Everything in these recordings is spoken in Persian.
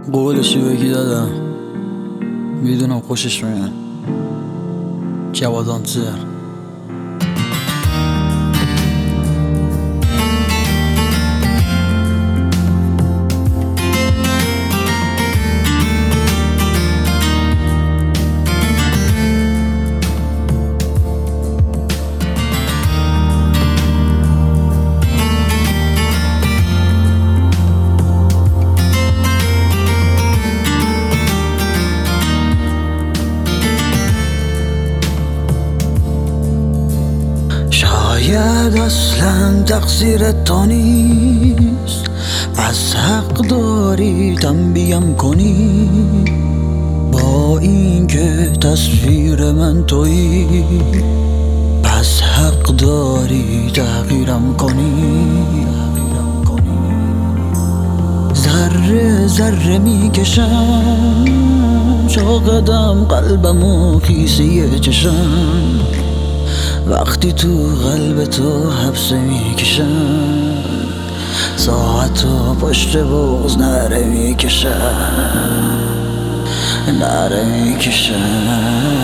قولشی بگی دادم میدونم خوشش میاد جوادان تر شاید اصلا تقصیر تو نیست، پس حق داری تنبیم کنی. با اینکه تصویر من تویی، پس حق داری تغییرم کنی. ذره ذره میکشم شاقدم قلبمو کیسه چشم، وقتی تو قلب تو حبسه میکشم. ساعتو پشت بغض نره میکشم، نره میکشم.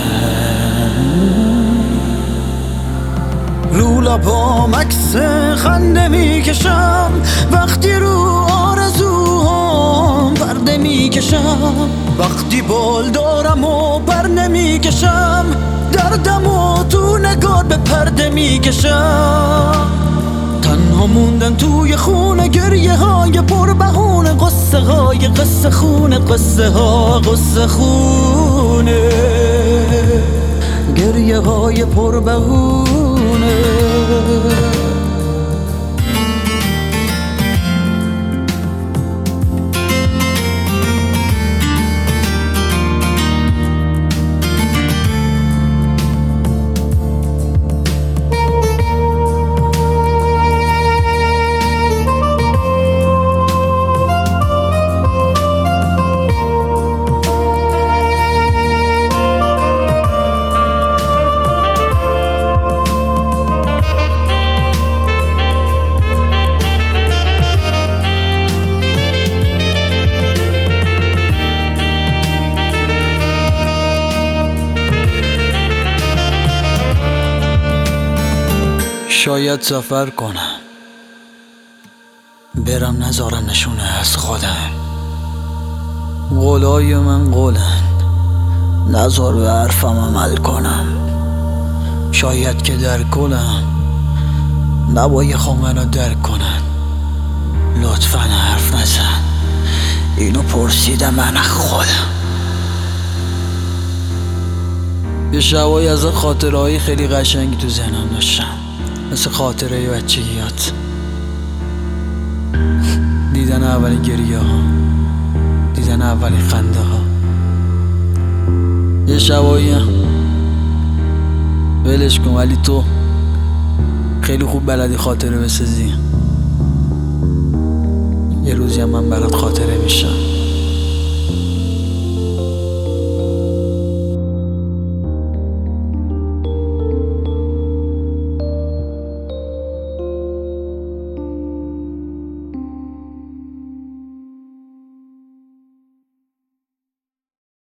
رو لبام عکس خنده میکشم، وقتی رو آرزوهام پرده میکشم. وقتی بال دارم و پر نمیکشم، دردمو تو نگار به پرده میکشم. تنها موندن توی خونه گریه های پر بهونه، قصه های قصه خونه، قصه ها قصه خونه، گریه های پر بهونه. شاید سفر کنم، برم نذارم نشونه از خودم. قولای من قولن، نذار به حرفم عمل کنم. شاید که در کلم نبای منو درک کنن. لطفا حرف نزن، اینو پرسیدم من از خودم. یه شبایی از خاطرهای خیلی قشنگی تو ذهنم داشتم، مثل خاطره بچگیات، دیدن اولین گریه ها، دیدن اولین خنده ها. یه شبایی ولش کن، ولی تو خیلی خوب بلدی خاطره بسازی. یه روزی هم من برات خاطره میشم.